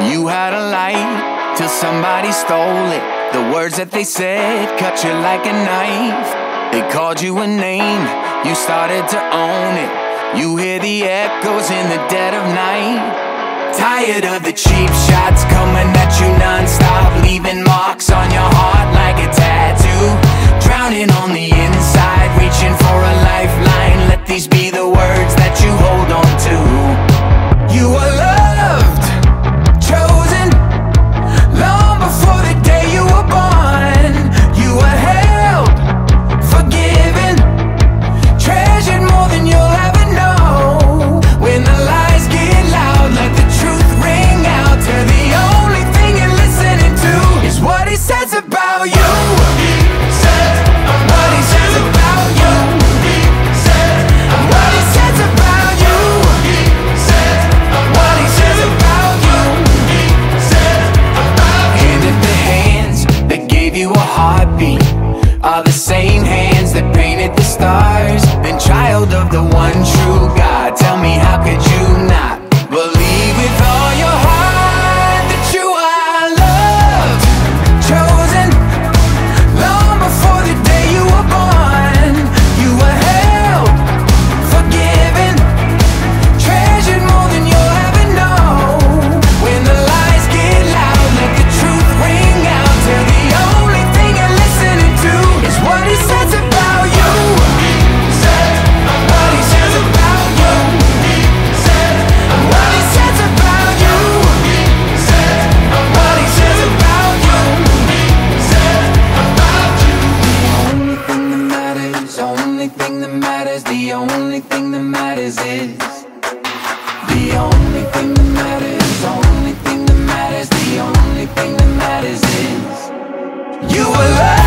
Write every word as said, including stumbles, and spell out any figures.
You had a light till somebody stole it. The words that they said cut you like a knife. They called you a name, you started to own it. You hear the echoes in the dead of night. Tired of the cheap shots coming at you non-stop, leaving marks on your heart like a tattoo. Drowning on the inside, reaching for a lifeline. Let these be the words that you hold on to. You are loved, chosen, long before the day you were born. You were held, forgiven, treasured more than you'll ever know. When the lies get loud, let the truth ring out. Till the only thing you're listening to is what he says about you. What he says about you. What he says about you. What he says about you. And if the hands that gave you a heartbeat are the same hands that painted the stars, then child of the one true God, tell me how could you not believe with all your heart that you are loved, chosen, long before the day you were born. You were held, forgiven, treasured more than you'll ever know. When the lies get loud, let the truth ring out. Till the only thing you're listening to is what he says about you. What he says about you. What he says about you. What he says about you. The only thing that matters, the only thing that matters, the only thing that matters is the only thing that matters, only thing that matters, the only thing that matters is you were loved.